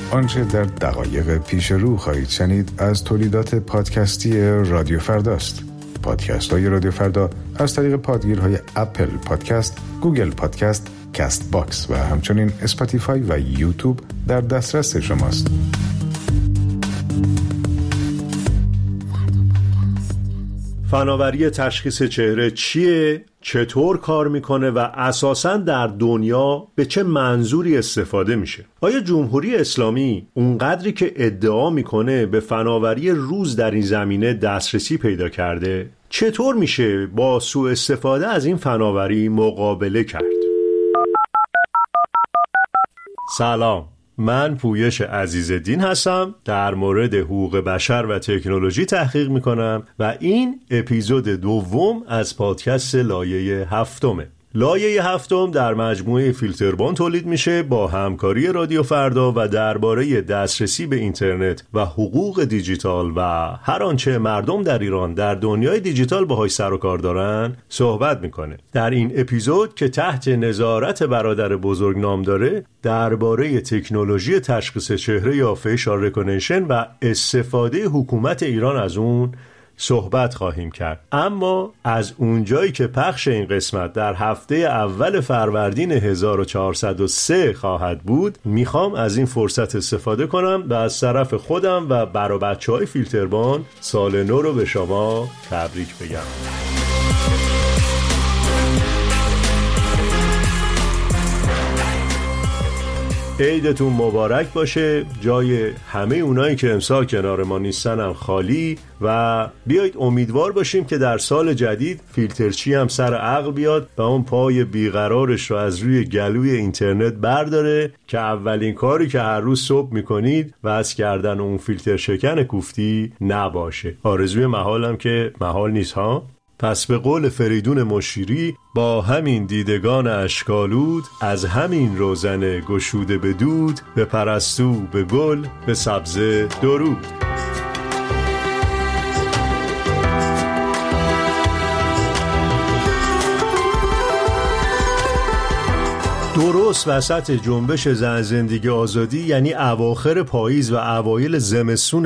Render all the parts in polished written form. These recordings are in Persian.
آنچه در دقایق پیش رو خواهید شنید از تولیدات پادکستی رادیو فرداست. پادکست های رادیو فردا از طریق پادگیرهای اپل پادکست، گوگل پادکست، کست باکس و همچنین اسپاتیفای و یوتیوب در دسترس شماست. فناوری تشخیص چهره چیه؟ چطور کار میکنه و اساساً در دنیا به چه منظوری استفاده میشه؟ آیا جمهوری اسلامی اونقدری که ادعا میکنه به فناوری روز در این زمینه دسترسی پیدا کرده؟ چطور میشه با سوء استفاده از این فناوری مقابله کرد؟ سلام، من پویش عزیزالدین هستم، در مورد حقوق بشر و تکنولوژی تحقیق میکنم و این اپیزود دوم از پادکست لایه هفتمه. لایه هفتم در مجموعه فیلتربان تولید میشه با همکاری رادیو فردا و درباره دسترسی به اینترنت و حقوق دیجیتال و هر آنچه مردم در ایران در دنیای دیجیتال باهاش سر و کار دارن صحبت میکنه. در این اپیزود که تحت نظارت برادر بزرگ نام داره، درباره تکنولوژی تشخیص چهره یا فیشال ریکگنیشن و استفاده حکومت ایران از اون صحبت خواهیم کرد. اما از اونجایی که پخش این قسمت در هفته اول فروردین 1403 خواهد بود، میخوام از این فرصت استفاده کنم و از طرف خودم و برای بچه‌های فیلتربان سال نو رو به شما تبریک بگم. عیدتون مبارک باشه. جای همه اونایی که امسال کنار ما نیستن هم خالی و بیایید امیدوار باشیم که در سال جدید فیلترچی هم سر عقل بیاد و اون پای بیقرارش رو از روی گلوی اینترنت برداره که اولین کاری که هر روز صبح میکنید وصل کردن اون فیلتر شکن کوفتی نباشه. آرزوی محالم که محال نیست ها. پس به قول فریدون مشیری، با همین دیدگان اشکالود، از همین روزن گشوده به دود، به پرستو به گل به سبزه درود. درست وسط جنبش زن زندگی آزادی، یعنی اواخر پاییز و اوایل زمستون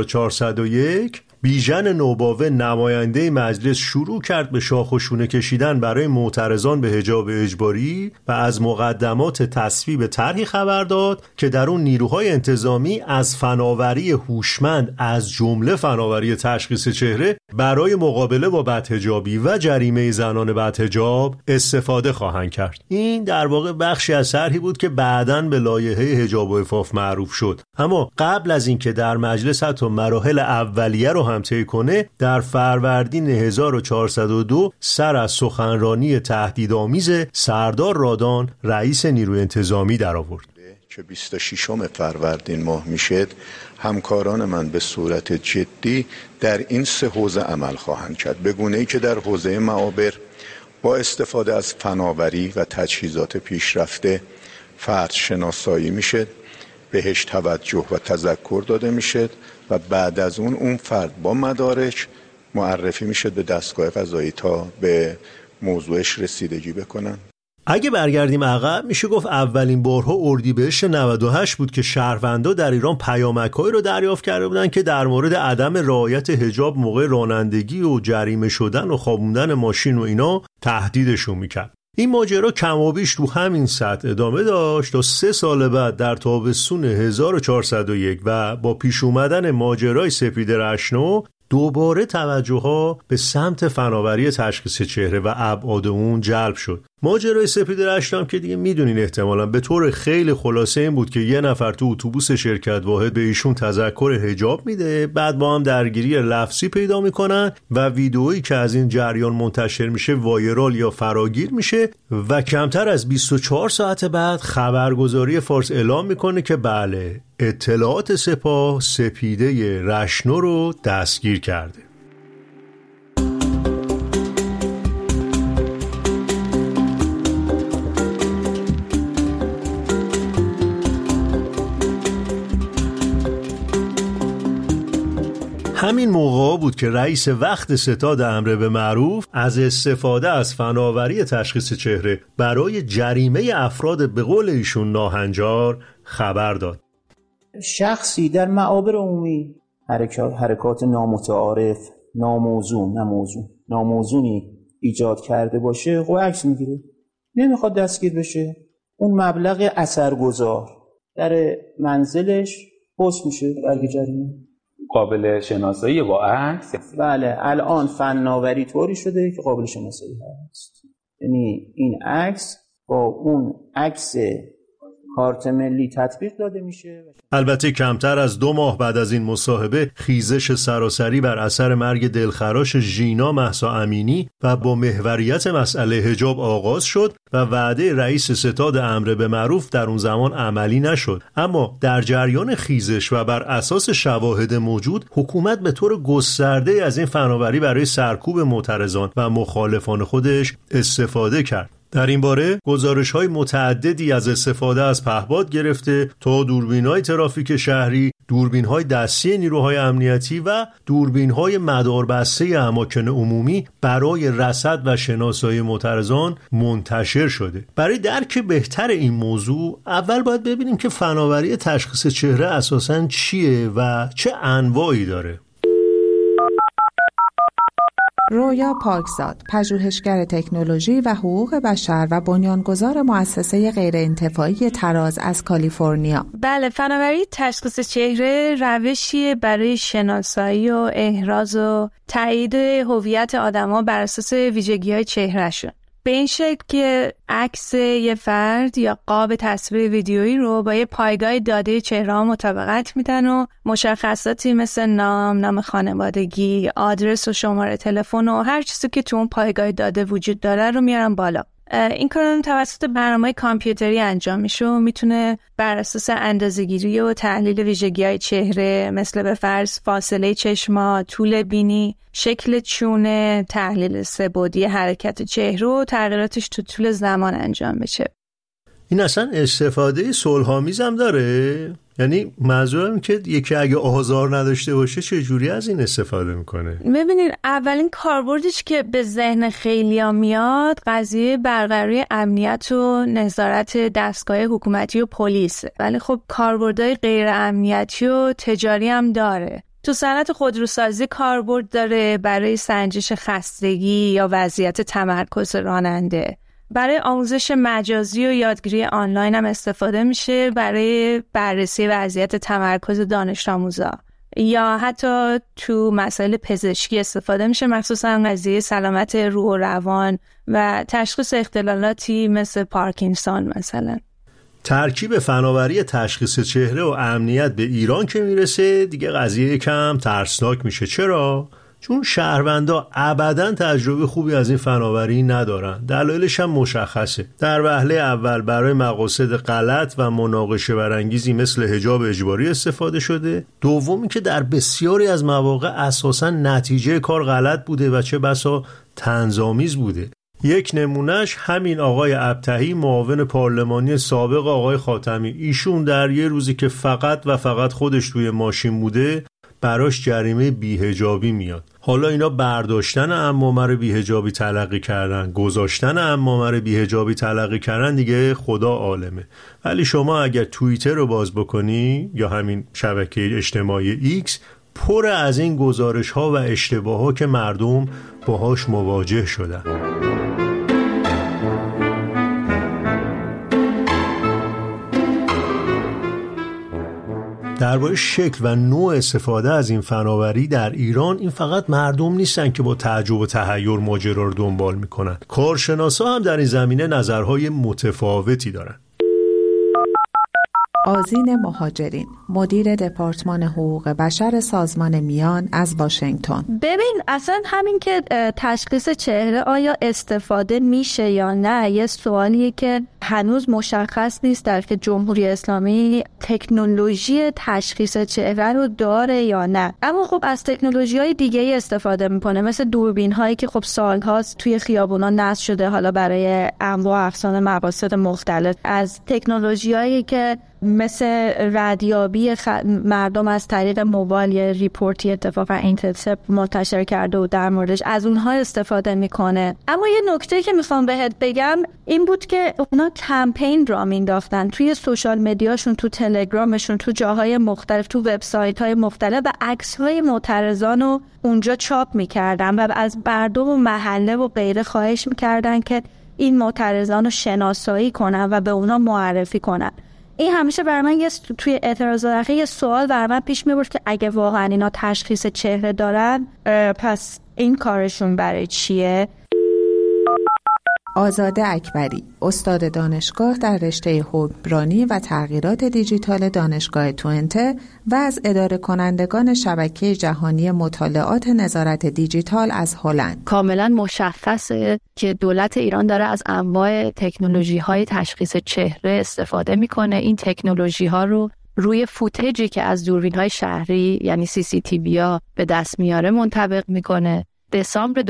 1401، بیژن نوباوه نماینده مجلس شروع کرد به شاخ و شونه کشیدن برای معترضان به حجاب اجباری و از مقدمات تصویب طرحی خبر داد که در اون نیروهای انتظامی از فناوری هوشمند از جمله فناوری تشخیص چهره برای مقابله با بدحجابی و جریمه زنان بدحجاب استفاده خواهند کرد. این در واقع بخشی از طرحی بود که بعداً به لایحه حجاب و عفاف معروف شد. اما قبل از اینکه در مجلس حتی مراحل اولیه رو هم طی کنه، در فروردین 1402 سر از سخنرانی تهدیدآمیز سردار رادان رئیس نیروی انتظامی در آورد که 26 فروردین ماه میشد. همکاران من به صورت جدی در این سه حوزه عمل خواهند کرد، به گونه‌ای که در حوزه معابر با استفاده از فناوری و تجهیزات پیشرفته فرد شناسایی میشه، بهش توجه و تذکر داده میشه و بعد از اون فرد با مدارک معرفی میشه به دستگاه قضایی تا به موضوعش رسیدگی بکنن. اگه برگردیم عقب، میشه گفت اولین بارها اردیبهشت 98 بود که شهروندا در ایران پیامک‌هایی رو دریافت کرده بودن که در مورد عدم رعایت حجاب موقع رانندگی و جریمه شدن و خوابوندن ماشین و اینا تهدیدشون میکرد. این ماجرا کم و بیش تو همین سطح ادامه داشت تا 3 سال بعد در تابستون 1401 و با پیش اومدن ماجرای سپید رشنو دوباره توجه‌ها به سمت فناوری تشخیص چهره و ابعاد اون جلب شد. ماجرای سپید رشنو هم که دیگه میدونین احتمالاً به طور خیلی خلاصه این بود که یه نفر تو اتوبوس شرکت واحد به ایشون تذکر حجاب میده، بعد با هم درگیری لفظی پیدا میکنن و ویدئویی که از این جریان منتشر میشه وایرال یا فراگیر میشه و کمتر از 24 ساعت بعد خبرگزاری فارس اعلام میکنه که بله، اطلاعات سپاه سپیده رشنو رو دستگیر کرده. همین موقع بود که رئیس وقت ستاد امر به معروف از استفاده از فناوری تشخیص چهره برای جریمه افراد به قول ایشون ناهنجار خبر داد. شخصی در معابر عمومی حرکات نامتعارف، ناموزونی ایجاد کرده باشه، خب عکس میگیره، نمیخواد دستگیر بشه، اون مبلغ اثرگذار در منزلش پست میشه برگ جریمه. قابل شناسایی با عکس؟ بله، الان فناوری طوری شده که قابل شناسایی هست، یعنی این عکس با اون عکس کارت ملی تطبیق داده میشه. البته کمتر از 2 ماه بعد از این مصاحبه خیزش سراسری بر اثر مرگ دلخراش ژینا مهسا امینی و با محوریت مسئله حجاب آغاز شد و وعده رئیس ستاد امر به معروف در اون زمان عملی نشد. اما در جریان خیزش و بر اساس شواهد موجود، حکومت به طور گسترده از این فناوری برای سرکوب معترضان و مخالفان خودش استفاده کرد. در این باره گزارش‌های متعددی از استفاده از پهپاد گرفته تا دوربین‌های ترافیک شهری، دوربین‌های دستی نیروهای امنیتی و دوربین‌های مداربسته اماکن عمومی برای رصد و شناسایی معترضان منتشر شده. برای درک بهتر این موضوع اول باید ببینیم که فناوری تشخیص چهره اساساً چیه و چه انواعی داره. رویا پاکزاد، پژوهشگر تکنولوژی و حقوق بشر و بنیانگذار مؤسسه غیرانتفاعی تراز از کالیفرنیا. بله، فناوری تشخیص چهره روشی برای شناسایی و احراز و تایید هویت آدم‌ها بر اساس ویژگی‌های چهرهشون. به این شکل که عکس یه فرد یا قاب تصویر ویدیویی رو با یه پایگاه داده چهره‌ها مطابقت میدن و مشخصاتی مثل نام خانوادگی، آدرس و شماره تلفن و هر چیزی که تو اون پایگاه داده وجود داره رو میارن بالا. این کار توسط برنامه‌های کامپیوتری انجام میشه و میتونه بر اساس اندازه‌گیری و تحلیل ویژگی‌های چهره مثل به فرض فاصله چشما، طول بینی، شکل چونه، تحلیل سه‌بعدی حرکت چهره و تغییراتش تو طول زمان انجام بشه. این اصلا استفاده صلح‌آمیز هم داره؟ یعنی منظورم که یکی اگه آزار نداشته باشه چه جوری از این استفاده میکنه؟ ببینید، اولین کاربردش که به ذهن خیلیا میاد قضیه برقراری امنیت و نظارت دستگاه حکومتی و پلیس، ولی خب کاربردهای غیر امنیتی و تجاری هم داره. تو صنعت خودروسازی کاربرد داره برای سنجش خستگی یا وضعیت تمرکز راننده. برای آموزش مجازی و یادگیری آنلاین هم استفاده میشه برای بررسی وضعیت تمرکز دانش آموزا، یا حتی تو مسائل پزشکی استفاده میشه، مخصوصا قضیه سلامت روح و روان و تشخیص اختلالاتی مثل پارکینسون مثلا. ترکیب فناوری تشخیص چهره و امنیت به ایران که میرسه دیگه قضیه کم ترسناک میشه. چرا؟ چون شهروندا ابداً تجربه خوبی از این فناوری ندارن. دلایلش هم مشخصه. در وهله اول برای مقاصد غلط و مناقشه برانگیزی مثل حجاب اجباری استفاده شده. دومی که در بسیاری از مواقع اساساً نتیجه کار غلط بوده و چه بسا طنزآمیز بوده. یک نمونهش همین آقای ابطحی، معاون پارلمانی سابق آقای خاتمی. ایشون در یه روزی که فقط و فقط خودش توی ماشین بوده براش جریمه بی‌حجابی میاد. حالا اینا برداشتن عمامه رو بی‌حجابی تلقی کردن، گذاشتن عمامه رو بی‌حجابی تلقی کردن دیگه خدا عالمه. ولی شما اگر توییتر رو باز بکنی یا همین شبکه اجتماعی ایکس، پر از این گزارش ها و اشتباه ها که مردم باهاش مواجه شدن. درباره شکل و نوع استفاده از این فناوری در ایران، این فقط مردم نیستن که با تعجب و تحیر ماجرا رو دنبال میکنن. کارشناسا هم در این زمینه نظرهای متفاوتی دارن. آذین مهاجرین، مدیر دپارتمان حقوق بشر سازمان میان از واشنگتن. ببین، اصلا همین که تشخیص چهره آیا استفاده میشه یا نه یه سوالیه که هنوز مشخص نیست در که جمهوری اسلامی تکنولوژی تشخیص چهره رو داره یا نه. اما خب از تکنولوژی‌های دیگه‌ای استفاده میکنه، مثل دوربین هایی که خب سالهاست توی خیابونا نصب شده، حالا برای انواع اقسام مقاصد مختلف. از تکنولوژی‌هایی که مثل ردیابی مردم از طریق موبایل یه ریپورتی اتفاقا اینترسپت منتشر کرده و در موردش از اونها استفاده میکنه. اما یه نکته که میخوام بهت بگم این بود که اونا کمپین را مینداختن توی سوشال مدیاشون، تو تلگرامشون، تو جاهای مختلف، تو وبسایت‌های مختلف و عکس‌های معترضان رو اونجا چاپ میکردن و از مردم و محله و غیره خواهش میکردن که این معترضان رو شناسایی کنن و به اونا معرفی کنن. این همیشه برای من توی اعتراضات یه سوال برای من پیش میبرد که اگه واقعا اینا تشخیص چهره دارن پس این کارشون برای چیه؟ آزاده اکبری، استاد دانشگاه در رشته حکمرانی و تغییرات دیجیتال دانشگاه توئنته و از اداره کنندگان شبکه جهانی مطالعات نظارت دیجیتال از هلند. کاملا مشخصه که دولت ایران داره از انواع تکنولوژی‌های تشخیص چهره استفاده میکنه. این تکنولوژی‌ها رو روی فوتیجی که از دوربین‌های شهری یعنی CCTV‌ها به دست میاره منطبق میکنه. دسامبر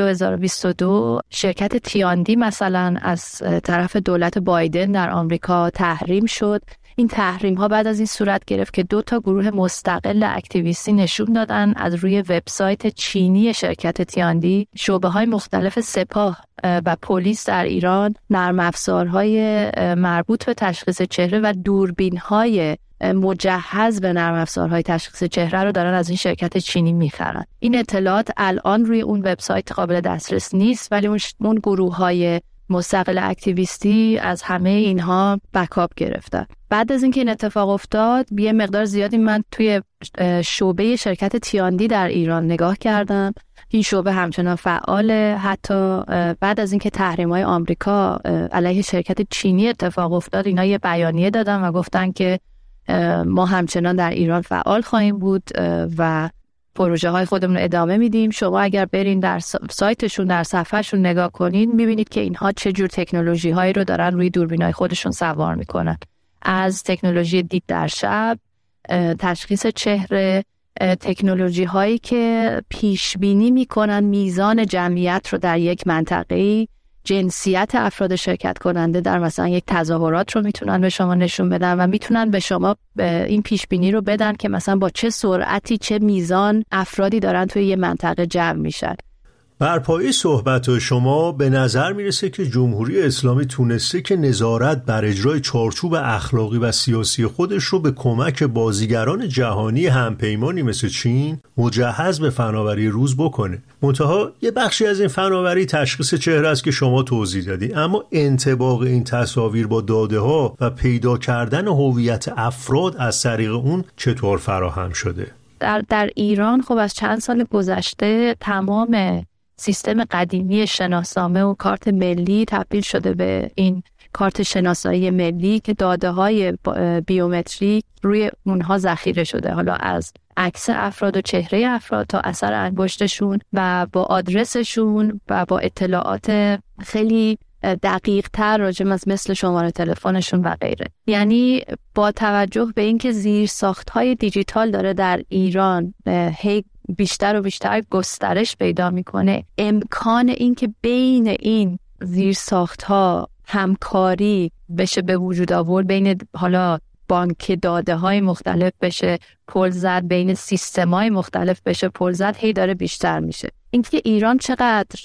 2022 شرکت تیاندی مثلا از طرف دولت بایدن در آمریکا تحریم شد. این تحریم ها بعد از این صورت گرفت که 2 گروه مستقل اکتیویستی نشون دادن از روی وبسایت چینی شرکت تیاندی شعبه های مختلف سپاه و پلیس در ایران نرم افزارهای مربوط به تشخیص چهره و دوربین های مجهز به نرم افزارهای تشخیص چهره رو دارن از این شرکت چینی میخرن. این اطلاعات الان روی اون وبسایت قابل دسترس نیست، ولی اون گروه‌های مستقل اکتیویستی از همه اینها بکاپ گرفتن. بعد از اینکه این اتفاق افتاد یه مقدار زیادی من توی شعبه شرکت تیاندی در ایران نگاه کردم. این شعبه همچنان فعاله. حتی بعد از اینکه تحریم‌های آمریکا علیه شرکت چینی اتفاق افتاد اینا یه بیانیه دادن و گفتن که ما همچنان در ایران فعال خواهیم بود و پروژه های خودمون رو ادامه میدیم. شما اگر برین در سایتشون، در صفحهشون نگاه کنین میبینید که اینها چه جور تکنولوژی هایی رو دارن روی دوربین های خودشون سوار میکنن. از تکنولوژی دید در شب، تشخیص چهره، تکنولوژی هایی که پیش بینی میکنن میزان جمعیت رو در یک منطقه‌ای، جنسیت افراد شرکت کننده در مثلا یک تظاهرات رو میتونن به شما نشون بدن و میتونن به شما این پیش بینی رو بدن که مثلا با چه سرعتی چه میزان افرادی دارن توی یه منطقه جمع میشن. بر پایه صحبت شما به نظر میرسه که جمهوری اسلامی تونسته که نظارت بر اجرای چارچوب اخلاقی و سیاسی خودش رو به کمک بازیگران جهانی همپیمانی مثل چین مجهز به فناوری روز بکنه. منتها یه بخشی از این فناوری تشخیص چهره است که شما توضیح دادی، اما انطباق این تصاویر با داده ها و پیدا کردن هویت افراد از طریق اون چطور فراهم شده؟ در ایران خب از چند سال گذشته تمام سیستم قدیمی شناسنامه و کارت ملی تبدیل شده به این کارت شناسایی ملی که داده‌های بیومتریک روی اونها ذخیره شده، حالا از عکس افراد و چهره افراد تا اثر انگشتشون و با آدرسشون و با اطلاعات خیلی دقیق تر راجع مثل شماره تلفنشون و غیره. یعنی با توجه به اینکه زیرساخت‌های دیجیتال داره در ایران هی بیشتر و بیشتر گسترش پیدا میکنه، امکان این که بین این زیرساخت‌ها همکاری بشه به وجود آورد، بین حالا بانک داده های مختلف بشه پل زد، بین سیستم های مختلف بشه پل زد، هی داره بیشتر میشه. اینکه ایران چقدر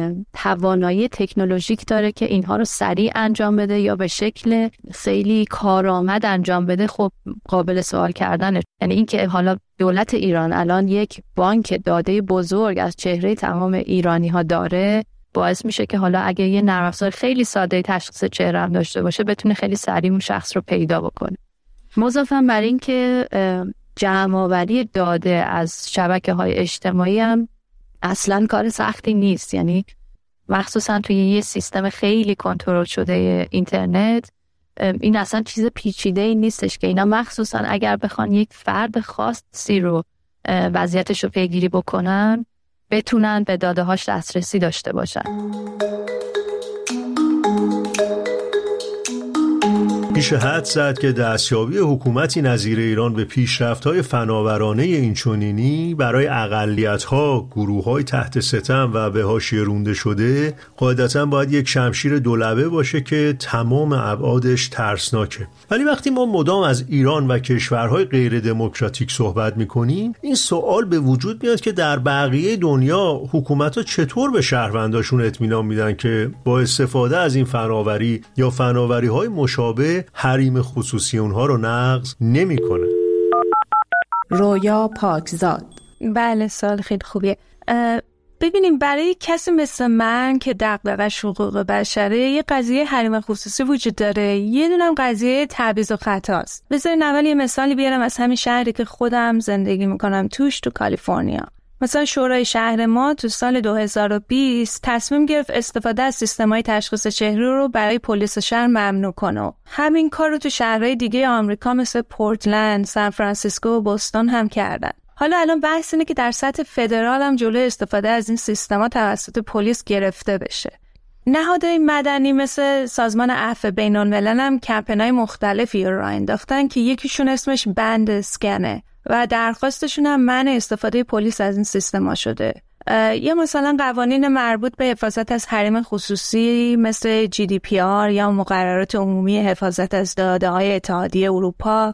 توانایی تکنولوژیک داره که اینها رو سریع انجام بده یا به شکل خیلی کارآمد انجام بده، خب قابل سوال کردنه. یعنی اینکه حالا دولت ایران الان یک بانک داده بزرگ از چهره تمام ایرانی ها داره، باعث میشه که حالا اگه یه نرم افزار خیلی ساده تشخیص چهره هم داشته باشه بتونه خیلی سریع اون شخص رو پیدا بکنه. مضافاً بر این که جمع‌آوری داده از شبکه‌های اجتماعی هم اصلاً کار سختی نیست. یعنی مخصوصاً توی یه سیستم خیلی کنترل شده اینترنت این اصلا چیز پیچیده‌ای نیستش که اینا مخصوصاً اگر بخوان یک فرد خاصی رو وضعیتش رو پیگیری بکنن بتونن به داده‌هاش دسترسی داشته باشن. میشه حدس زد که دستیابی حکومتی نظیر ایران به پیشرفت‌های فناورانه اینچنینی برای اقلیت‌ها، گروه‌های تحت ستم و به حاشیه رونده شده قاعدتاً باید یک شمشیر دولبه باشه که تمام ابعادش ترسناکه. ولی وقتی ما مدام از ایران و کشورهای غیر دموکراتیک صحبت می‌کنیم، این سوال به وجود میاد که در بقیه دنیا حکومت‌ها چطور به شهرونداشون اطمینان میدن که با استفاده از این فناوری یا فناوری‌های مشابه حریم خصوصی اونها رو نقض نمی‌کنه. رویا پاکزاد: بله، سوال خیلی خوبیه. ببینیم برای کسی مثل من که دغدغه‌اش حقوق بشره، یه قضیه حریم خصوصی وجود داره، یه دونم قضیه تبعیض و خطاست. بذارین اول یه مثالی بیارم از همین شهری که خودم زندگی میکنم توش، تو کالیفرنیا. مثلا شورای شهر ما تو سال 2020 تصمیم گرفت استفاده از سیستم‌های تشخیص چهره رو برای پلیس شهر ممنوع کنه. همین کار رو تو شهرهای دیگه آمریکا مثل پورتلند، سان فرانسیسکو و بوستون هم کردن. حالا الان بحث اینه که در سطح فدرال هم جلوی استفاده از این سیستم‌ها توسط پلیس گرفته بشه. نهادهای مدنی مثل سازمان عفو بین‌الملل هم کمپین‌های مختلفی راه انداختن که یکیشون اسمش بند اسکنه و درخواستشون هم منع استفاده پلیس از این سیستم‌ها شده. یا مثلا قوانین مربوط به حفاظت از حریم خصوصی مثل GDPR یا مقررات عمومی حفاظت از داده‌های اتحادیه اروپا.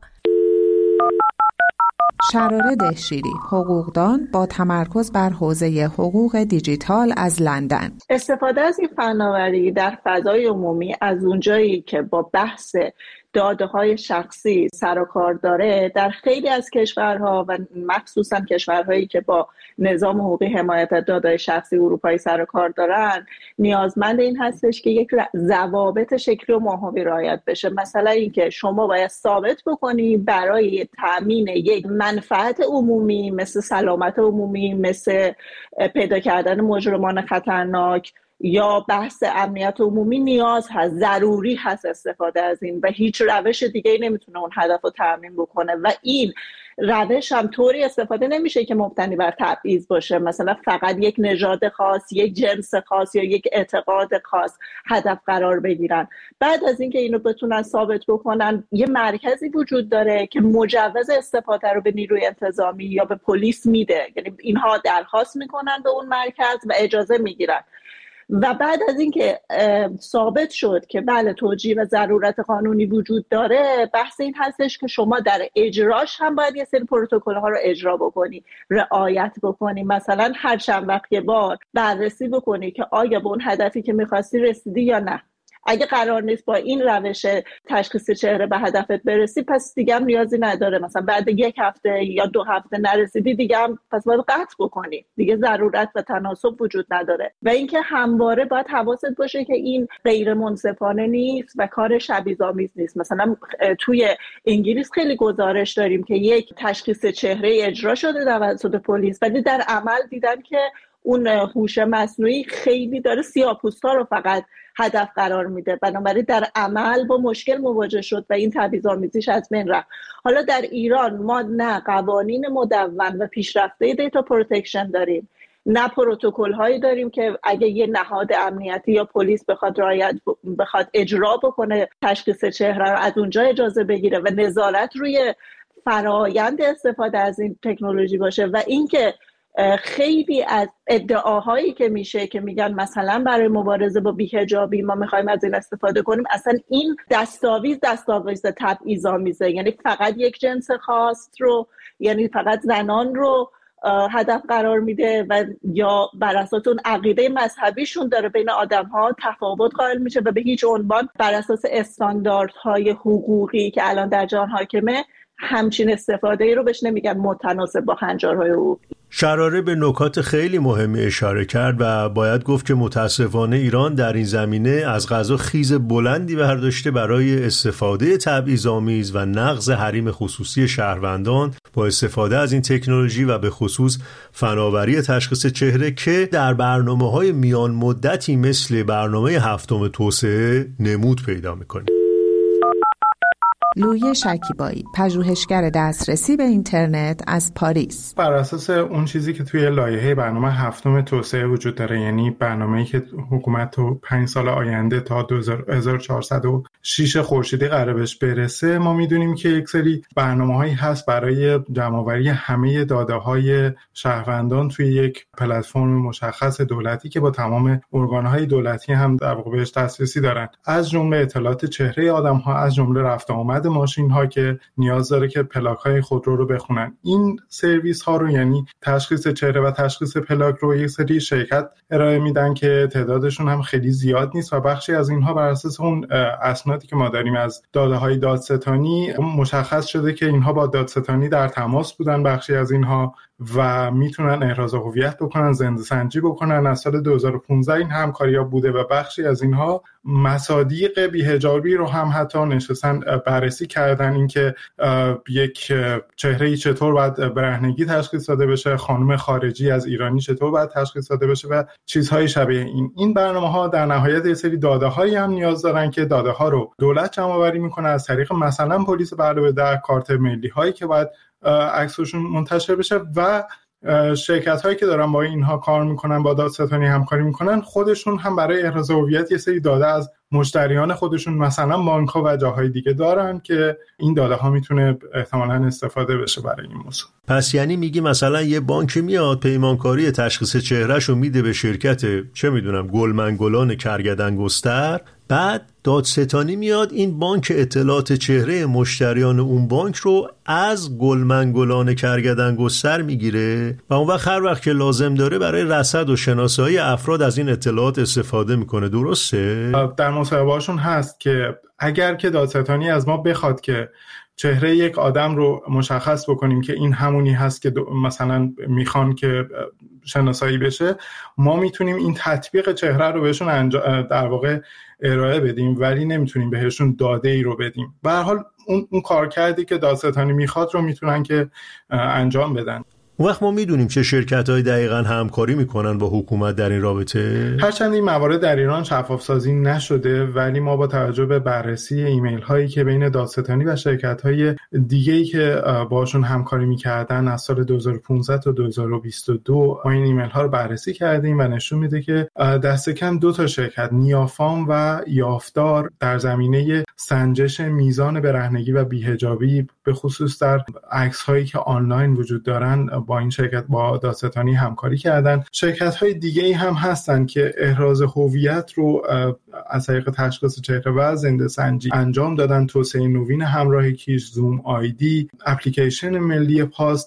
شراره دهشیری، حقوقدان با تمرکز بر حوزه حقوق دیجیتال از لندن: استفاده از این فناوری در فضای عمومی از اونجایی که با بحث داده‌های شخصی سر و کار داره، در خیلی از کشورها و مخصوصا کشورهایی که با نظام حقوقی حمایت از داده‌های شخصی اروپایی سر و کار دارن، نیازمند این هستش که یک ضوابط شکلی و ماهوی رعایت بشه. مثلا اینکه شما باید ثابت بکنی برای تامین یک منفعت عمومی مثل سلامت عمومی، مثل پیدا کردن مجرمان خطرناک یا بحث امنیت عمومی نیاز هست، ضروری هست استفاده از این و هیچ روش دیگه نمیتونه اون هدف رو تامین بکنه و این روش هم طوری استفاده نمیشه که مبتنی بر تبعیض باشه، مثلا فقط یک نژاد خاص، یک جنس خاص یا یک اعتقاد خاص هدف قرار بگیرن. بعد از اینکه اینو بتونن ثابت بکنن، یه مرکزی وجود داره که مجوز استفاده رو به نیروی انتظامی یا به پلیس میده، یعنی اینها درخواست میکنن به اون مرکز و اجازه میگیرن و بعد از اینکه ثابت شد که بله توجیه و ضرورت قانونی وجود داره، بحث این هستش که شما در اجراش هم باید یه سری پروتکل‌ها رو اجرا بکنی، رعایت بکنی. مثلا هر چند وقت یه بار بررسی بکنی که آیا به اون هدفی که می‌خواستی رسیدی یا نه. اگه قرار نیست با این روش تشخیص چهره به هدفت برسی، پس دیگه هم نیازی نداره. مثلا بعد 1 هفته یا 2 هفته نرسیدی، دیگه هم پس باید قطع بکنی، دیگه ضرورت و تناسب وجود نداره. و اینکه همواره باید حواست باشه که این غیر منصفانه نیست و کار شبیه‌آمیز نیست. مثلا توی انگلیس خیلی گزارش داریم که یک تشخیص چهره اجرا شده توسط پلیس، ولی در عمل دیدن که اون هوش مصنوعی خیلی داره سیاه‌پوستا رو فقط هدف قرار میده، بنابراین در عمل با مشکل مواجه شد و این تبعیض‌آمیزیش از بین رفت. حالا در ایران ما نه قوانین مدون و پیشرفته دیتا پروتکشن داریم، نه پروتکل هایی داریم که اگه یه نهاد امنیتی یا پلیس بخواد اجرا بکنه تشخیص چهره رو از اونجا اجازه بگیره و نظارت روی فرایند استفاده از این تکنولوژی باشه. و اینکه خیلی از ادعاهایی که میشه که میگن مثلا برای مبارزه با بی‌حجابی ما میخوایم از این استفاده کنیم، اصلا این دستاویز تبعیض‌آمیزه، یعنی فقط یک جنس خاص رو، یعنی فقط زنان رو هدف قرار میده و یا بر اساس اون عقیده مذهبیشون داره بین آدم‌ها تفاوت قائل میشه و به هیچ عنوان بر اساس استانداردهای حقوقی که الان در جهان حاکمه همچین استفاده رو بهش نمیگن متناسب با هنجارهای حقوقی. شراره به نکات خیلی مهمی اشاره کرد و باید گفت که متاسفانه ایران در این زمینه از قضا خیز بلندی برداشته برای استفاده تبعیض‌آمیز و نقض حریم خصوصی شهروندان با استفاده از این تکنولوژی و به خصوص فناوری تشخیص چهره که در برنامه‌های میان مدتی مثل برنامه 7 توسعه نمود پیدا می‌کنه. لویی شکیبایی، پژوهشگر دسترسی به اینترنت از پاریس. بر اساس اون چیزی که توی لایحه برنامه هفتم توسعه وجود داره، یعنی برنامه‌ای که حکومت تو 5 سال آینده تا 1406 خورشیدی قراره بهش برسه، ما میدونیم که یک سری برنامه‌هایی هست برای جمع‌آوری همه داده‌های شهروندان توی یک پلتفرم مشخص دولتی که با تمام ارگان‌های دولتی هم در واقع بهش دسترسی دارن، از جمله اطلاعات چهره آدم‌ها، از جمله رفت و آمد ماشین‌ها که نیاز داره که پلاک‌های خودرو رو بخونن. این سرویس‌ها رو، یعنی تشخیص چهره و تشخیص پلاک رو، یک سری شرکت ارائه میدن که تعدادشون هم خیلی زیاد نیست و بخشی از اینها بر اساس اون اسنادی که ما داریم از داده‌های دادستانی مشخص شده که اینها با دادستانی در تماس بودن، بخشی از اینها، و میتونن احراز هویت بکنن، زنده سنجی بکنن. از سال 2015 این همکاری‌ها بوده و بخشی از اینها مصادیق بی‌حجابی رو هم حتی نشستن بررسی کردن، اینکه یک چهره‌ای چطور باید برهنگی تشخیص داده بشه، خانم خارجی از ایرانی چطور باید تشخیص داده بشه و چیزهای شبیه این برنامه‌ها در نهایت یه سری داده‌هایی هم نیاز دارن که داده‌ها رو دولت جمع‌آوری میکنه از طریق مثلا پلیس علاوه در کارت ملی هایی که باید عکسشون منتشر بشه و شرکت هایی که دارن با اینها کار میکنن، با دادستانی همکاری میکنن، خودشون هم برای احراز هویت یه سری داده از مشتریان خودشون مثلا بانک ها و جاهای دیگه دارن که این داده ها میتونه احتمالاً استفاده بشه برای این موضوع. پس یعنی میگی مثلا یه بانک میاد پیمانکاری تشخیص چهرهشو میده به شرکت چه میدونم گلمنگلان کرگدنگستر، بعد دادستانی میاد این بانک اطلاعات چهره مشتریان اون بانک رو از گلمنگلان کرگدنگستر میگیره و اون وقت هر وقت که لازم داره برای رصد و شناسایی افراد از این اطلاعات استفاده میکنه. درسته؟ در مصاحبه‌هاشون هست که اگر که دادستانی از ما بخواد که چهره یک آدم رو مشخص بکنیم که این همونی هست که مثلا میخوان که شناسایی بشه، ما میتونیم این تطبیق چهره رو بهشون در واقع ارائه بدیم، ولی نمیتونیم بهشون داده ای رو بدیم. به هر حال اون کارکردی که دادستانی میخواد رو میتونن که انجام بدن. اون وقت ما میدونیم چه شرکت‌های دقیقاً همکاری میکنن با حکومت در این رابطه؟ هرچند این موارد در ایران شفاف سازی نشده، ولی ما با توجه به بررسی ایمیل هایی که بین دادستانی و شرکت‌های دیگه‌ای که باشون همکاری میکردن از سال 2015 تا 2022 ما این ایمیل ها رو بررسی کردیم و نشون میده که دست کم 2 تا شرکت، نیافام و یافدار، در زمینه سنجش میزان برهنگی و بی‌حجابی به خصوص در عکس هایی که آنلاین وجود دارن با این شرکت با دادستانی همکاری کردن. شرکت‌های دیگه‌ای هم هستن که احراز هویت رو از طریق تشخیص چهره و زنده سنجی انجام دادن. توسعه نوین همراه کیش، زوم آیدی، اپلیکیشن ملی پاس،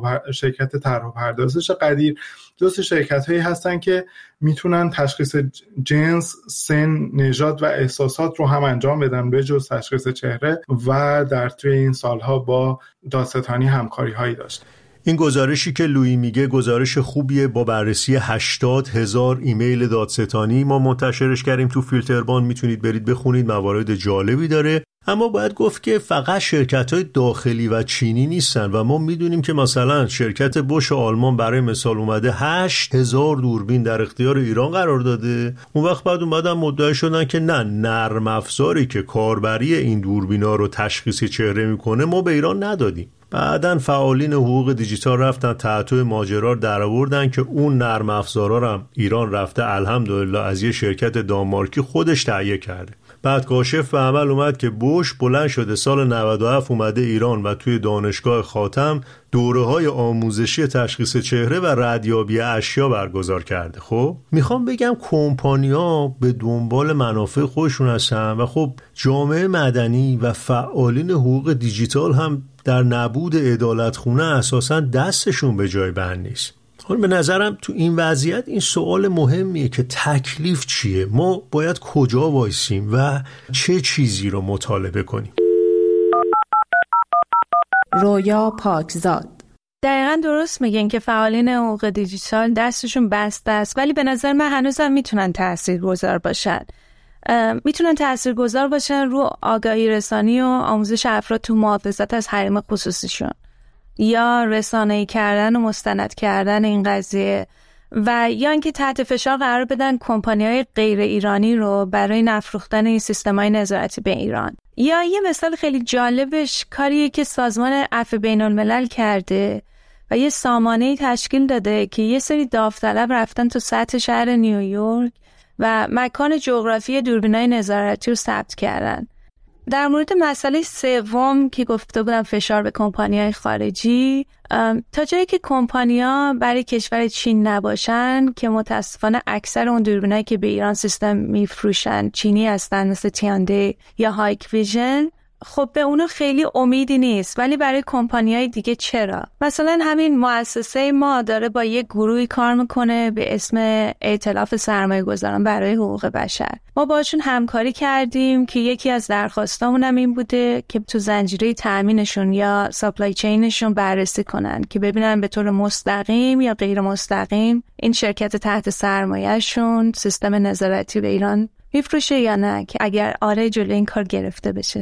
شرکت طرح و پردازش قدیر، جزو شرکت‌هایی هستن که میتونن تشخیص جنس، سن، نژاد و احساسات رو هم انجام بدن به جز تشخیص چهره و در توی این سالها با دادستانی همکاری‌هایی داشتن. این گزارشی که لویی میگه گزارش خوبیه، با بررسی 80,000 ایمیل دادستانی ما منتشرش کردیم تو فیلتربان، میتونید برید بخونید، موارد جالبی داره. اما باید گفت که فقط شرکت‌های داخلی و چینی نیستن و ما میدونیم که مثلا شرکت بوش آلمان برای مثال اومده 8,000 دوربین در اختیار ایران قرار داده. اون وقت بعد اومدن مدعی شدن که نه، نرم افزاری که کاربری این دوربینا رو تشخیص چهره میکنه ما به ایران ندادیم. بعدن فعالین حقوق دیجیتال رفتن تحت ماجرا در آوردن که اون نرم افزارا هم ایران رفته الحمدلله از یه شرکت دانمارکی خودش تهیه کرده. بعد کاشف به عمل اومد که بوش بلند شده سال 97 اومده ایران و توی دانشگاه خاتم دوره‌های آموزشی تشخیص چهره و ردیابی اشیا برگزار کرده. خب میخوام بگم کمپانی‌ها به دنبال منافع خودشون هستن و خب جامعه مدنی و فعالین حقوق دیجیتال هم در نبود عدالتخونه اساساً دستشون به جای بند نیست. حالا به نظرم تو این وضعیت این سوال مهمیه که تکلیف چیه؟ ما باید کجا وایسیم و چه چیزی رو مطالبه کنیم؟ رویا پاکزاد: دقیقاً درست میگن که فعالین حقوق دیجیتال دستشون بسته است، ولی به نظر من هنوزم میتونن تاثیرگذار باشن. میتونن تاثیرگذار باشن رو آگاهی رسانی و آموزش افراد تو محافظت از حریم خصوصیشون، یا رسانه‌ای کردن و مستند کردن این قضیه و یا اینکه تحت فشار قرار بدن کمپانی‌های غیر ایرانی رو برای نفروختن این سیستم‌های نظارتی به ایران. یا یه مثال خیلی جالبش کاریه که سازمان عفو بین‌الملل کرده و یه سامانه‌ای تشکیل داده که یه سری داوطلب رفتن تو سطح شهر نیویورک و مکان جغرافی دوربینای نظارتی رو ثبت کردن. در مورد مسئله سوم که گفته بودم فشار به کمپانی‌های خارجی، تا جایی که کمپانی‌ها برای کشور چین نباشن که متاسفانه اکثر اون دوربینایی که به ایران سیستم میفروشن چینی هستن مثل تیاندی یا هایک ویژن، خب به اونو خیلی امیدی نیست. ولی برای کمپانی‌های دیگه چرا؟ مثلا همین مؤسسه ما داره با یک گروهی کار میکنه به اسم ائتلاف سرمایه‌گذاران برای حقوق بشر. ما باشون همکاری کردیم که یکی از درخواستامون هم این بوده که تو زنجیره تأمینشون یا سپلای چینشون بررسی کنن که ببینن به طور مستقیم یا غیر مستقیم این شرکت تحت سرمایه‌شون سیستم نظارتی به ایران میفروشه یا نه، که اگر آره جلوی این کار گرفته بشه.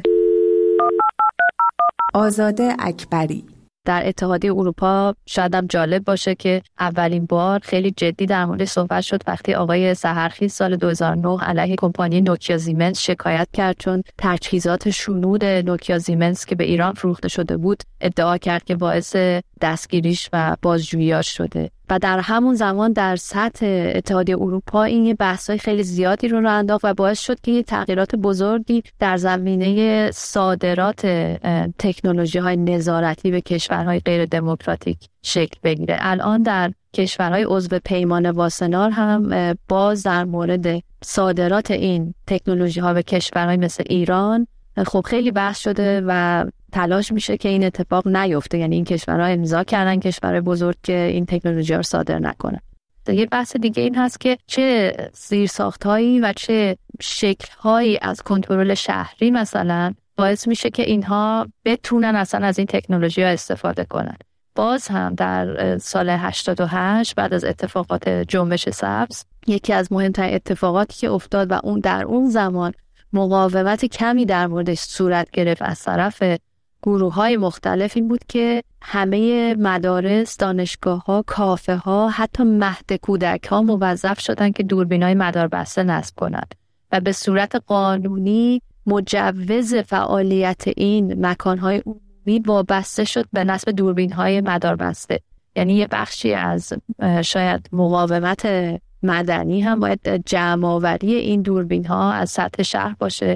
آزاده اکبری در اتحادیه اروپا شاید هم جالب باشه که اولین بار خیلی جدی در مورد صحبت شد وقتی آقای سحرخیز سال 2009 علیه کمپانی نوکیا زیمنس شکایت کرد چون تجهیزات شنود نوکیا زیمنس که به ایران فروخته شده بود ادعا کرد که باعث دستگیریش و بازجوییاش شده. و در همون زمان در سطح اتحادیه اروپا این یه بحث‌های خیلی زیادی رو انداخت و باعث شد که یه تغییرات بزرگی در زمینه صادرات تکنولوژی‌های نظارتی به کشورهای غیر دموکراتیک شکل بگیره. الان در کشورهای عضو پیمان واسنار هم باز در مورد صادرات این تکنولوژی‌ها به کشورهای مثل ایران خب خیلی بحث شده و تلاش میشه که این اتفاق نیفته، یعنی این کشورها امضا کردن کشورهای بزرگ که این تکنولوژی رو صادر نکنن. یه بحث دیگه این هست که چه زیرساخت‌هایی و چه شکل‌هایی از کنترل شهری مثلا باعث میشه که اینها بتونن اصلا از این تکنولوژی‌ها استفاده کنن. باز هم در سال 88 بعد از اتفاقات جنبش سبز یکی از مهمترین اتفاقاتی که افتاد و اون در اون زمان مقاومت کمی در موردش صورت گرفت از طرف گروه‌های مختلف این بود که همه مدارس، دانشگاه‌ها، کافه‌ها، حتی مهد کودک‌ها موظف شدن که دوربین‌های مداربسته نصب کنند و به صورت قانونی مجوز فعالیت این مکان‌های عمومی وابسته شد به نصب دوربین‌های مداربسته. یعنی یه بخشی از شاید مقاومت مدنی هم باید جمع‌آوری این دوربین‌ها از سطح شهر باشه.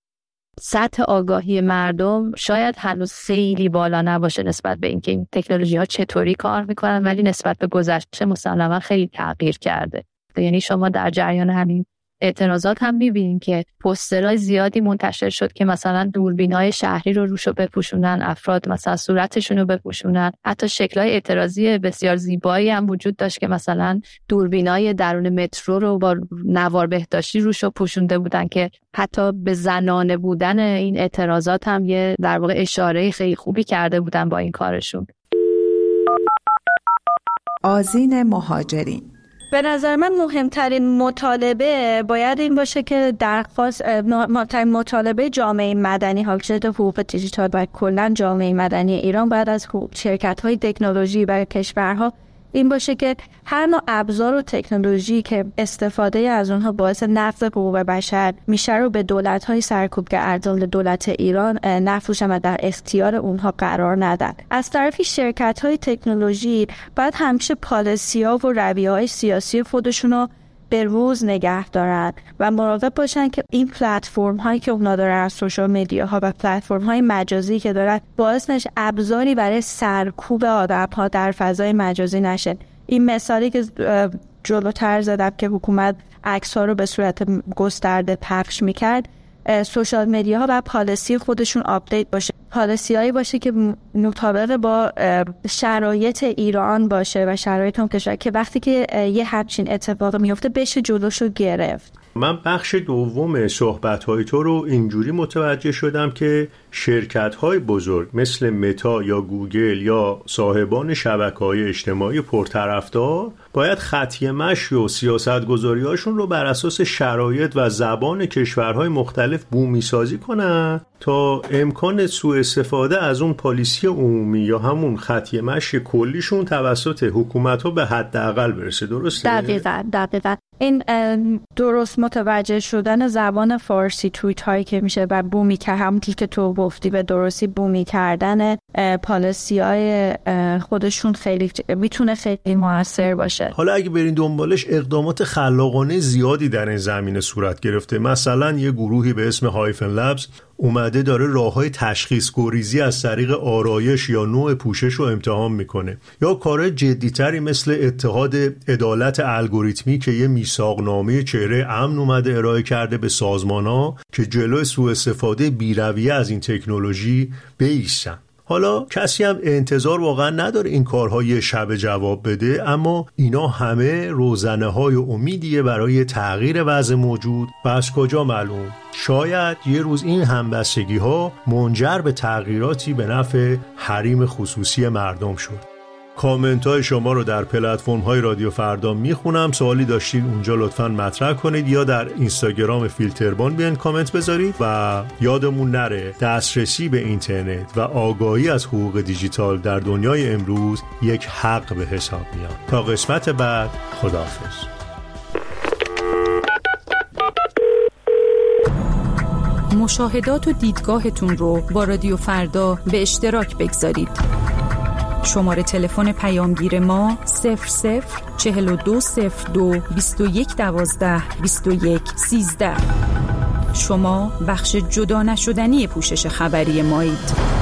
سطح آگاهی مردم شاید هنوز خیلی بالا نباشه نسبت به اینکه این تکنولوژی‌ها چطوری کار می‌کنن، ولی نسبت به گذشته مسلماً خیلی تغییر کرده. یعنی شما در جریان همین اعتراضات هم می‌بینید که پوسترهای زیادی منتشر شد که مثلا دوربین‌های شهری رو روشو بپوشونن، افراد مثلا صورتشون رو بپوشونن. حتی شکل‌های اعتراضی بسیار زیبایی هم وجود داشت که مثلا دوربین‌های درون مترو رو با نوار بهداشتی روشو پوشونده بودن که حتی به زنانه بودن این اعتراضات هم یه در واقع اشاره خیلی خوبی کرده بودن با این کارشون. آذین مهاجرین به نظر من مهمترین مطالبه باید این باشه که درخواست مهمترین مطالبه جامعه مدنی، حاکمیت حقوق دیجیتال و کلا جامعه مدنی ایران باید از شرکت‌های تکنولوژی برای کشورها این باشه که هر نوع ابزار و تکنولوژی که استفاده از اونها باعث نقض حقوق بشر میشه رو به دولت‌های سرکوبگر دولت ایران نفروشن و در اختیار اونها قرار ندن. از طرفی شرکت‌های تکنولوژی باید همیشه پالیسی‌ها و رویه‌های سیاسی خودشونو به روز نگه دارن و مراقب باشن که این پلتفرم هایی که اونا دارن، سوشال میدیا ها و پلتفرم های مجازی که دارن، باعث نشه ابزاری برای سرکوب آدم ها در فضای مجازی نشن. این مثالی که جلوتر زدم که حکومت عکس ها رو به صورت گسترده پخش میکرد، سوشال میدیا ها و پالیسی خودشون آپدیت باشه، پالیسی هایی باشه که مطابق با شرایط ایران باشه و شرایط اون کشور، که وقتی که یه همچین اتفاق میفته بشه جلوشو گرفت. من بخش دوم صحبت‌های تو رو اینجوری متوجه شدم که شرکت‌های بزرگ مثل متا یا گوگل یا صاحبان شبکه‌های اجتماعی پرطرفدار باید خطی مشی و سیاست‌گذاری‌هاشون رو بر اساس شرایط و زبان کشورهای مختلف بومی‌سازی کنن تا امکان سوء استفاده از اون پالیسی عمومی یا همون خطی مشی کلیشون توسط حکومت‌ها به حداقل برسه. درسته؟ دقیقاً. این درست متوجه شدن زبان فارسی توییت هایی که میشه و بومی که همونطور که تو گفتی به درستی بومی کردن پالیسی های خودشون خیلی میتونه خیلی موثر باشه. حالا اگه برین دنبالش اقدامات خلاقانه زیادی در این زمینه صورت گرفته. مثلا یه گروهی به اسم هایفن لبز اومده داره راه‌های تشخیص گریزی از طریق آرایش یا نوع پوشش رو امتحان میکنه، یا کارهای جدی‌تری مثل اتحاد عدالت الگوریتمی که یه میثاقنامه چهره امن اومده ارائه کرده به سازمان‌ها که جلوی سوء استفاده بی‌رویه از این تکنولوژی بایستن. حالا کسی هم انتظار واقعا نداره این کارها یه شب جواب بده، اما اینا همه روزنه‌های امیدیه برای تغییر وضع موجود و از کجا معلوم شاید یه روز این همبستگی‌ها منجر به تغییراتی به نفع حریم خصوصی مردم شد. کامنت های شما رو در پلتفرم های رادیو فردا میخونم. سوالی داشتید اونجا لطفاً مطرح کنید یا در اینستاگرام فیلتربان بیاین کامنت بذارید و یادمون نره دسترسی به اینترنت و آگاهی از حقوق دیجیتال در دنیای امروز یک حق به حساب میاد. تا قسمت بعد، خداحافظ. مشاهدات و دیدگاهتون رو با رادیو فردا به اشتراک بگذارید. شماره تلفن پیامگیر ما 00420221122113. شما بخش جدا نشدنی پوشش خبری مایید.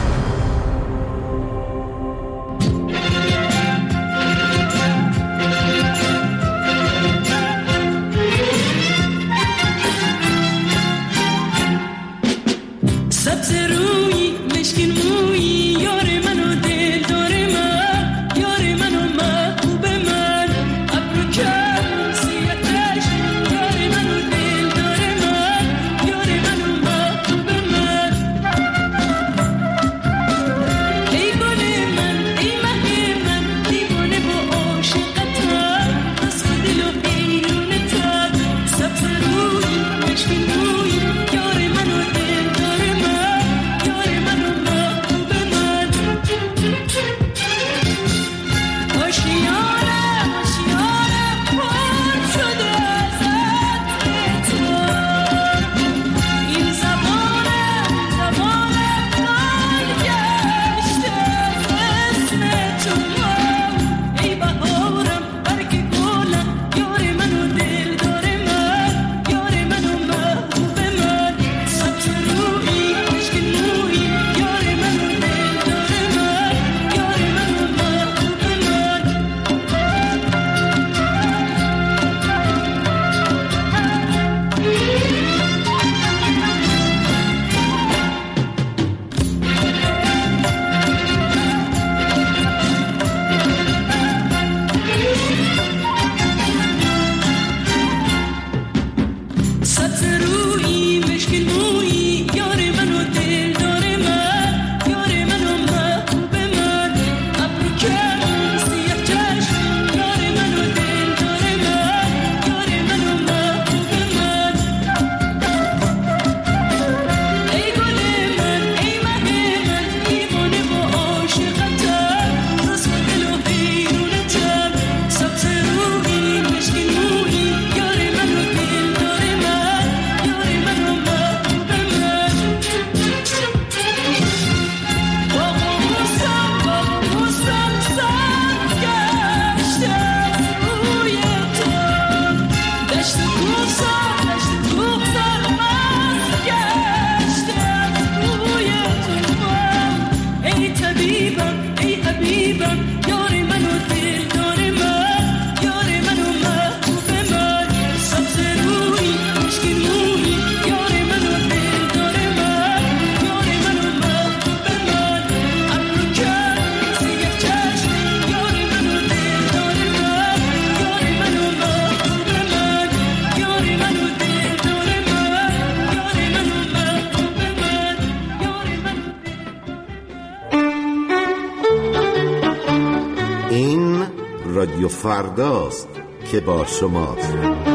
رادیو فرداست که با شماست.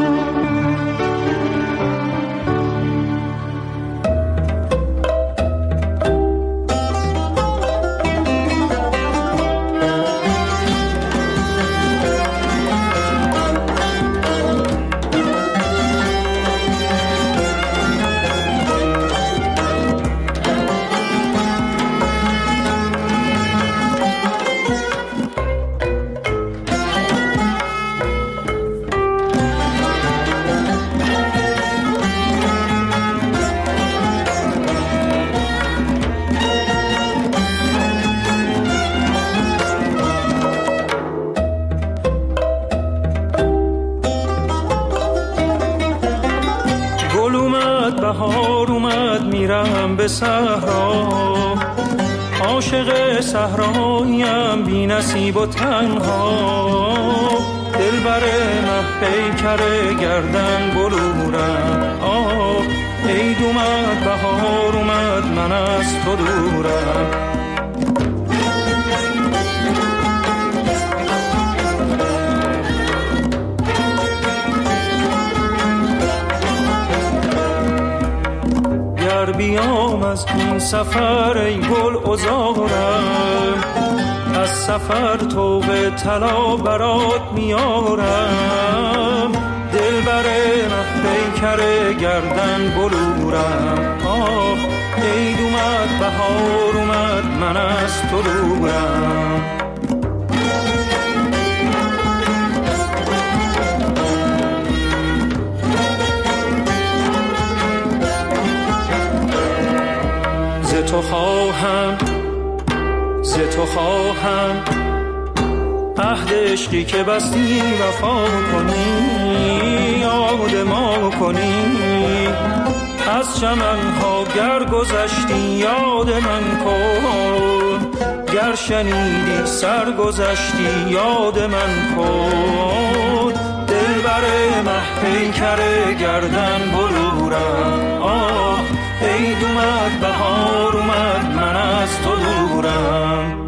بهار اومد میرم به صحرا، عاشق صحراییم بی نصیب و تنها، دلبر مه پیکر گردن بلورم. عید اومد بهار اومد من از تو دورم. بیام از این سفر ای گل عذارم، از سفر توبه طلا برات میارم، دلبر مه پیکر گردن بلورم. عید اومد بهار اومد من از تو دورم. ز تو خواهم عهد عشقی که بستی وفا کنی، یاد ما کنی، از چمن‌ها گر گذشتی یاد من کن، گر شنیدی سر گذشتی یاد من کن، دلبر مه پیکر گردن بلورم. عید اومد بهار اومد من از تو دورم.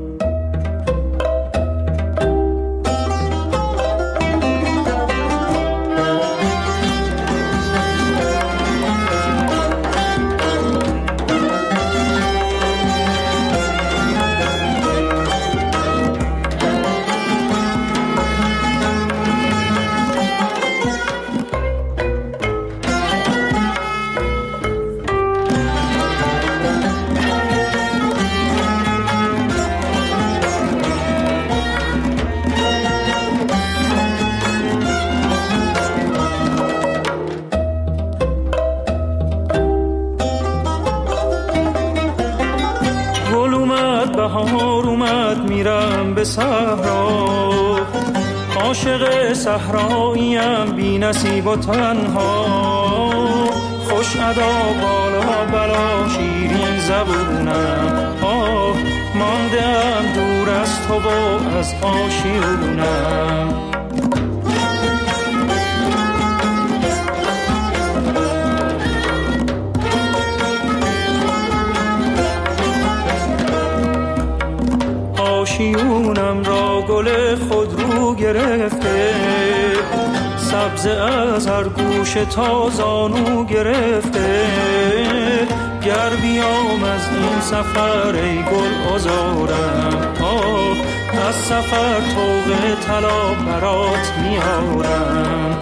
بهار اومد میرم به صحرا، عاشق صحراییم بی نصیب و تنها، خوش ادا بالا بلا شیرین زبونم، ماندم دور از تو و از آشیونم. آشیونم را گل خود رو گرفته، سبز از هر گوش تا زانو گرفته، گر بیام از این سفر ای گل عذارم، از سفر توبه طلا برات میارم.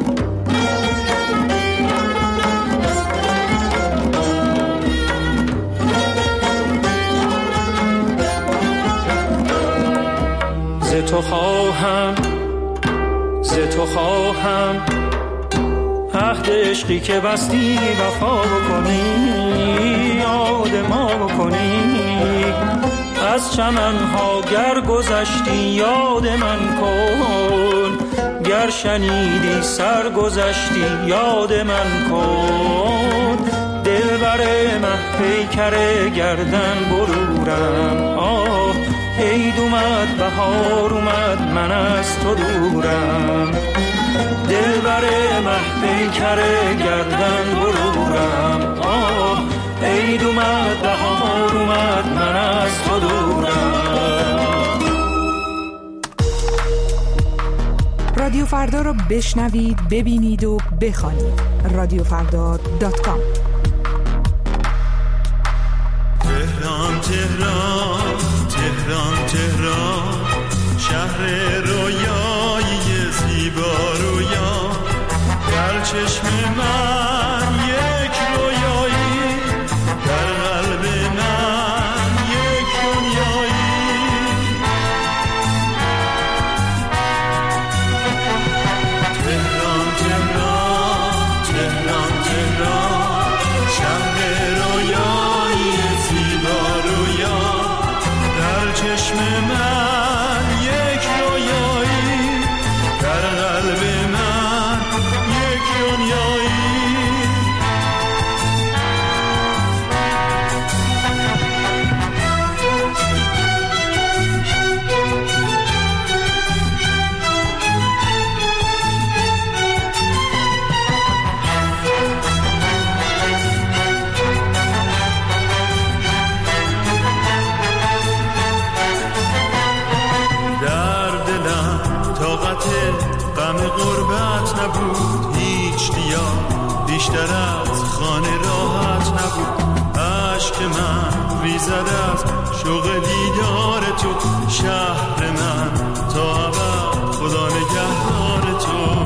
ز تو خواهم عهد عشقی که بستی وفا کنی، یاد ما کنی، از چمن‌ها گر گذشتی یاد من کن، گر شنیدی سر گذشتی یاد من کن، دلبر مه پیکر گردن بلورم. عید اومد بهار اومد من از تو دورم، دلبر مه پیکر گردن بلورم. عید اومد بهار اومد من از تو دورم. فردا را بشنوید، ببینید و بخوانید. رادیوفردا.com. تهران تهران تهران تهران، شهر رویایی زیبا رویا، در چشم من یک رویایی، در قلب من یک دنیایی. تهران تهران تهران تهران، شهر رویایی زیبا رویا، در چشم من یک رویایی، در قلب من یک دنیایی. غم غربت نبود، هیچ دیا بیشتر از خانه راحت نبود. عشق من ریزد از شوق دیدار تو، شهر من تا ابد خدا نگهدار تو.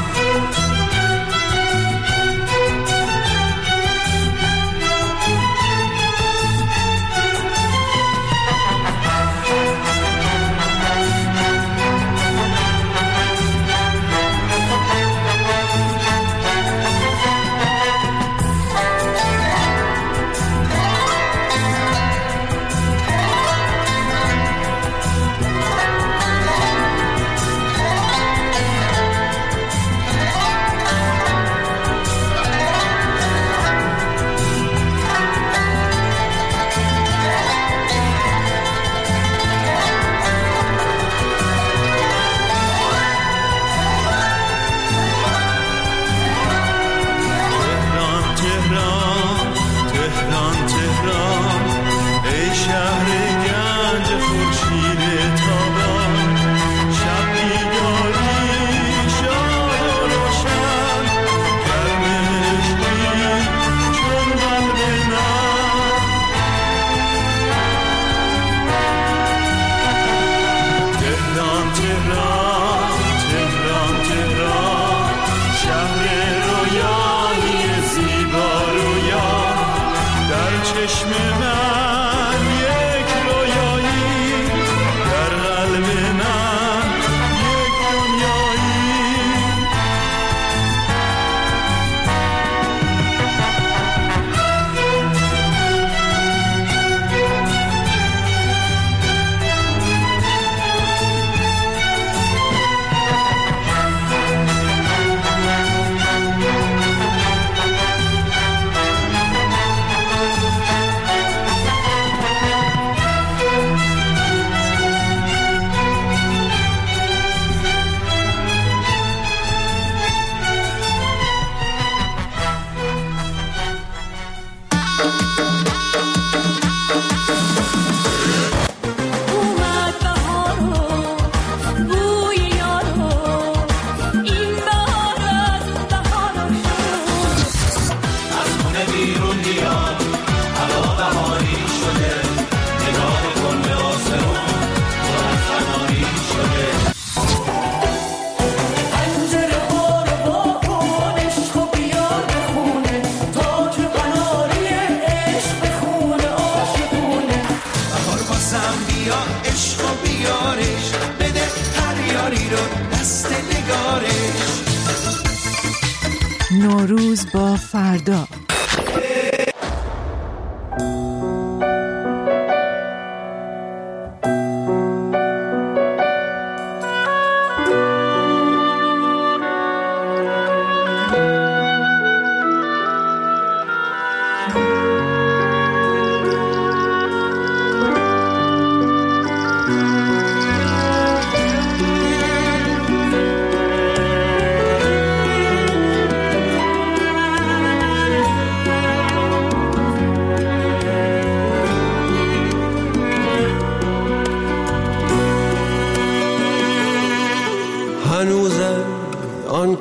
نوروز با فردا.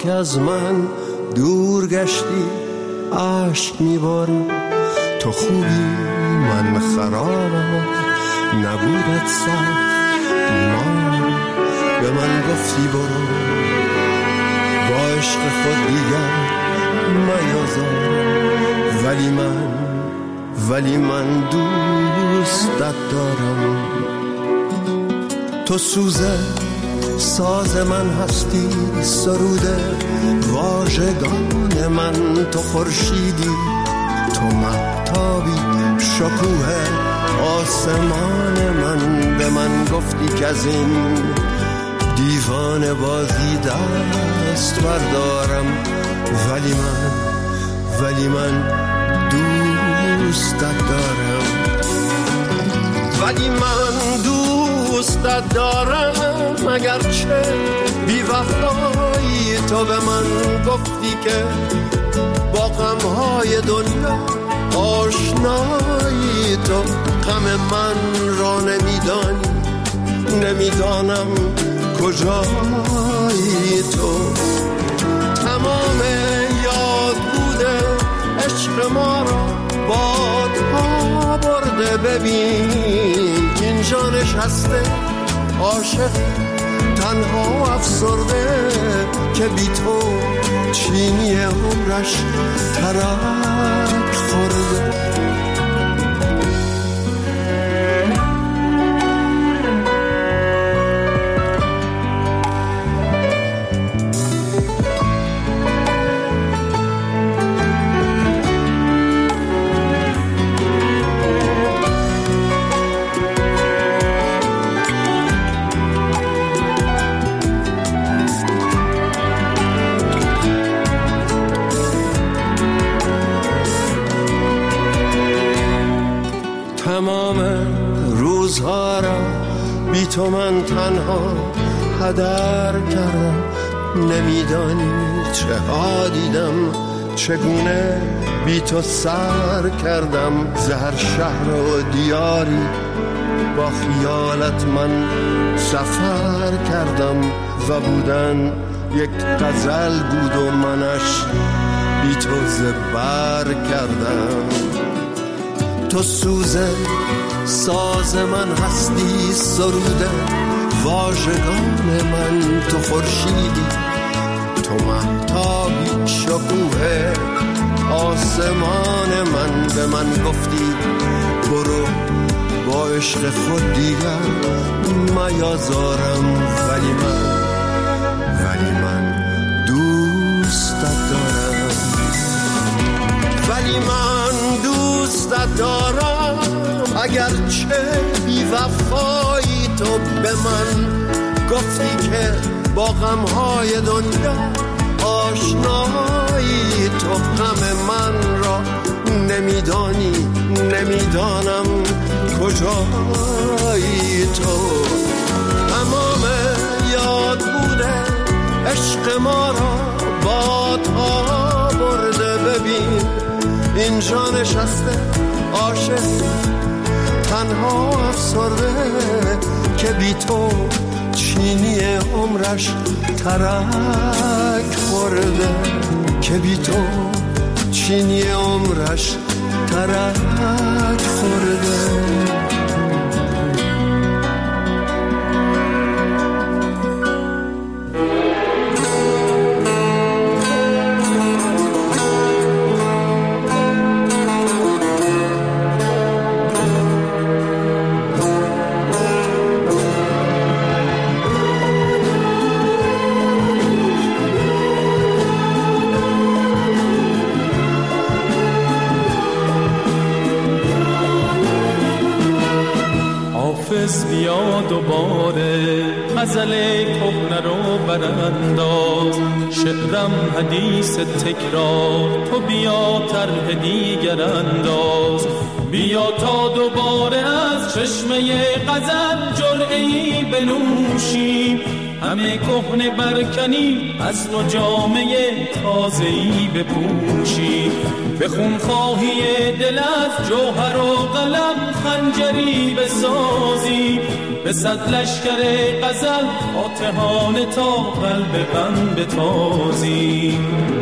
که از من دور گشتی عشق میباری. تو خوبی من خرابم، نبودت سخت بیمار. به من گفتی برو با عشق خود دیگر میازار. ولی من دوستت دارم. تو سوزه ساز من هستی، سروده واژگان من. تو خورشیدی، تو مهتابی، شکوه آسمان من. به من گفتی که از این دیوانه بازی دست بردارم. ولی من دوستت دارم. دوستت دارم اگرچه بی وفایی. تو به من گفتی که با غمهای دنیا آشنایی. تو غم من را نمیدانم کجایی. تو تمام یاد بوده عشق ما را بادها برده. ببین اینجا نشسته عاشق تنها افسرده که بی تو چینی عمرش ترک خورده. تمام روزها را بی تو من تنها هدر کردم. نمیدانی چه ها دیدم، چگونه بی تو سر کردم. زهر شهر و دیاری با خیالت من سفر کردم. و بودن یک غزل بود و منش بی تو زبر کردم. تو سوزه ساز من هستی، سروده واژگان من. تو خورشیدی، تو مهتابی، شکوه آسمان من. به من گفتی برو با عشق خود دیگر میازارم. ولی من دوستت دارم. دوستت دارم اگرچه بی وفایی. تو به من گفتی که با غمهای دنیا آشنایی. تو غم من را نمیدانم کجایی. تو تمام یاد بوده عشق ما را بادها برده. ببین اینجا نشسته عاشق تنها افسرده که بی تو چینی عمرش ترک خورده. که بی تو چینی عمرش ترک خورده. بیا دوباره غزل کهنه رو برانداز. شعرم حدیث تکرار، تو بیا طرح دیگر انداز. بیا تا دوباره از چشمه غزل جرعه‌ای بنوشیم. همه کهنه برکنیم، از نو جامه تازه‌ای بپوشیم. به خونخواهی دل از جوهر و قلم خنجری بسازیم. به صد لشکر غزل فاتحانه تا قلب غم بتازی.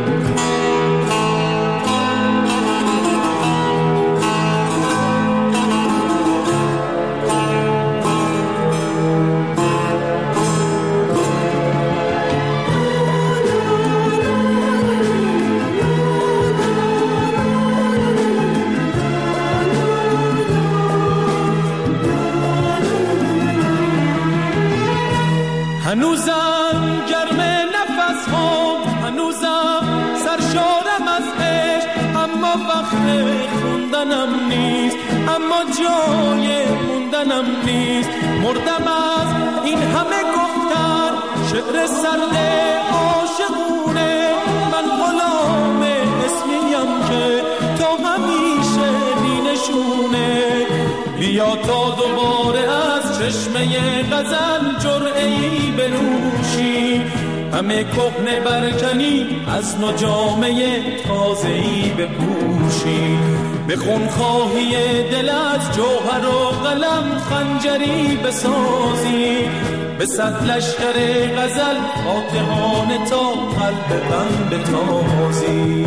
هنوزم گرم نفس ها، هنوزم سرشارم از عشق، اما وقت خوندنم نیست، اما جای موندنم نیست. مردم از این همه گفتن، شعر سرد عاشقونه، من غلام اسمیم که تا همیشه بینشونه. بیا تا دوباره از چشمه غزل جرعه‌ای بنوشی، همه کهنه برکنی از نو جامه تازه‌ای بپوشی. به خونخواهی دلت جوهر و قلم خنجری بسازی، به صد لشکر غزل فاتحانه تا قلب غم بتازی.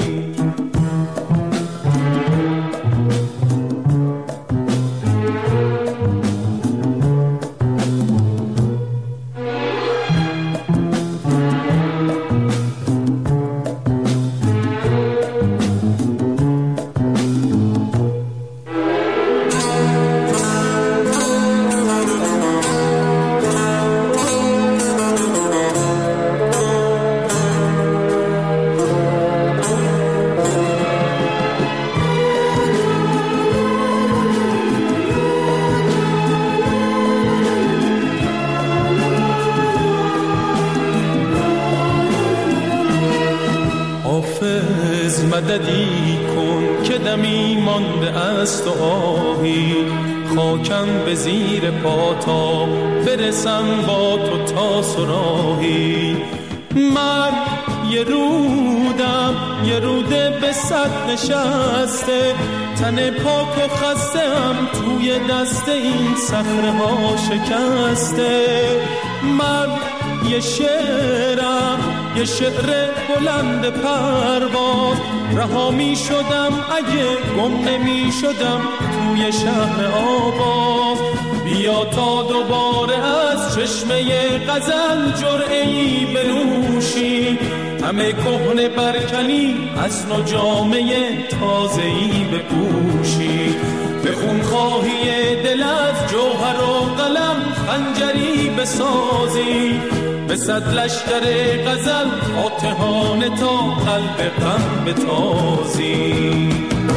مددی کن که دمی مانده است و آهی، خاکم به زیر پا تا برسم با تو تا سراهی. من یه رودم، یه روده به صد نشسته، تن پاک و خستم توی دست این صخره ها شکسته. من یه شعرم، یه شعر بلند پرواز، رها می شدم اگه گم نمی شدم توی شهر آواز. بیا تا دوباره از چشمه غزل جرعه‌ای بنوشی، همه کهنه برکنی از نو جامه تازه‌ای بپوشی. به خونخواهی دلت جوهر و قلم خنجری بسازی، به صد لشکر غزل فاتحانه تا قلب غم بتازی.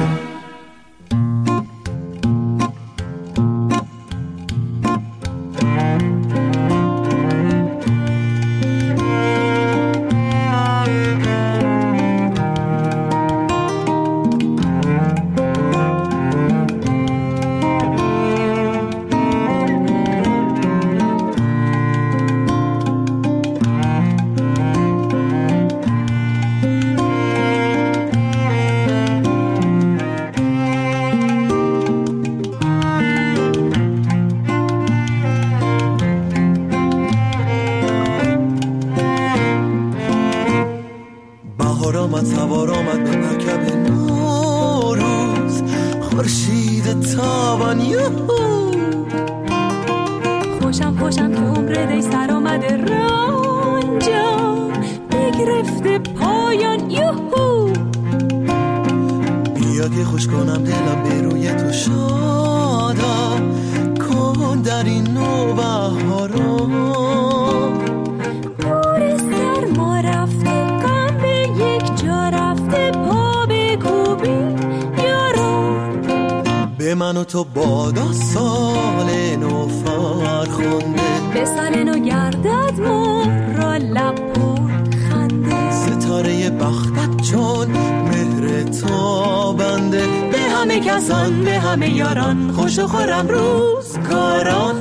تو بادا سال نو فرخنده، به سال نو گردد مر لب پر خنده. ستاره بختت چون مهر تابنده، به همه کسان به همه یاران خوش و خورم روزگاران.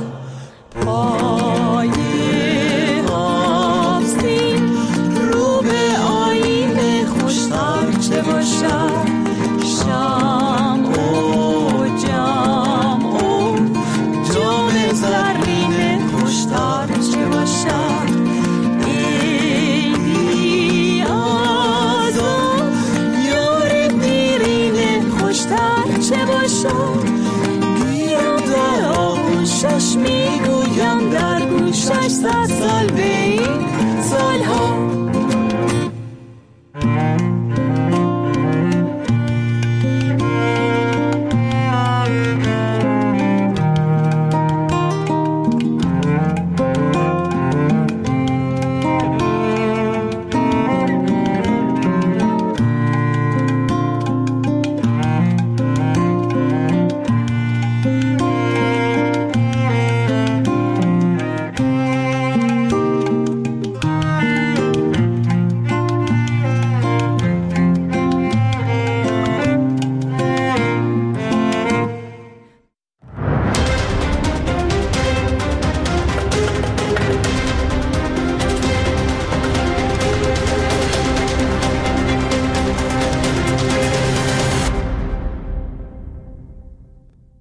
پایه آستین رو به آینه خوشتر چه باشد، شام و جام و جام زرینه 100 سال